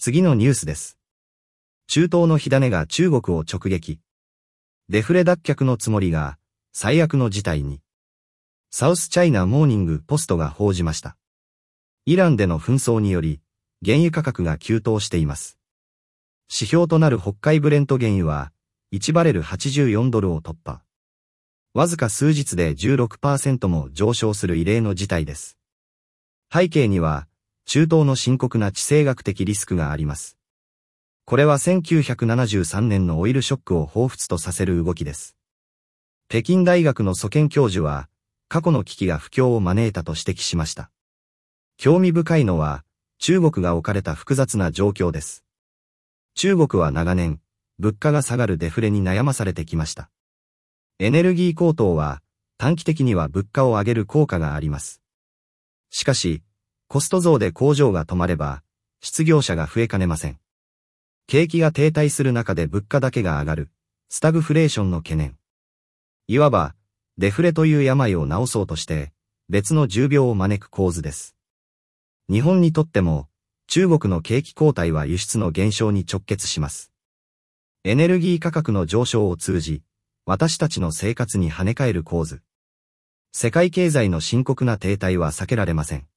次のニュースです。中東の火種が中国を直撃。デフレ脱却のつもりが最悪の事態に。サウスチャイナモーニングポストが報じました。イランでの紛争により、原油価格が急騰しています。指標となる北海ブレント原油は、1バレル84ドルを突破。わずか数日で 16% も上昇する異例の事態です。背景には、中東の深刻な地政学的リスクがあります。これは1973年のオイルショックを彷彿とさせる動きです。北京大学の蘇建教授は、過去の危機が不況を招いたと指摘しました。興味深いのは、中国が置かれた複雑な状況です。中国は長年、物価が下がるデフレに悩まされてきました。エネルギー高騰は、短期的には物価を上げる効果があります。しかし、コスト増で工場が止まれば、失業者が増えかねません。景気が停滞する中で物価だけが上がる、スタグフレーションの懸念。いわば、デフレという病を治そうとして、別の重病を招く構図です。日本にとっても、中国の景気後退は輸出の減少に直結します。エネルギー価格の上昇を通じ、私たちの生活に跳ね返る構図。世界経済の深刻な停滞は避けられません。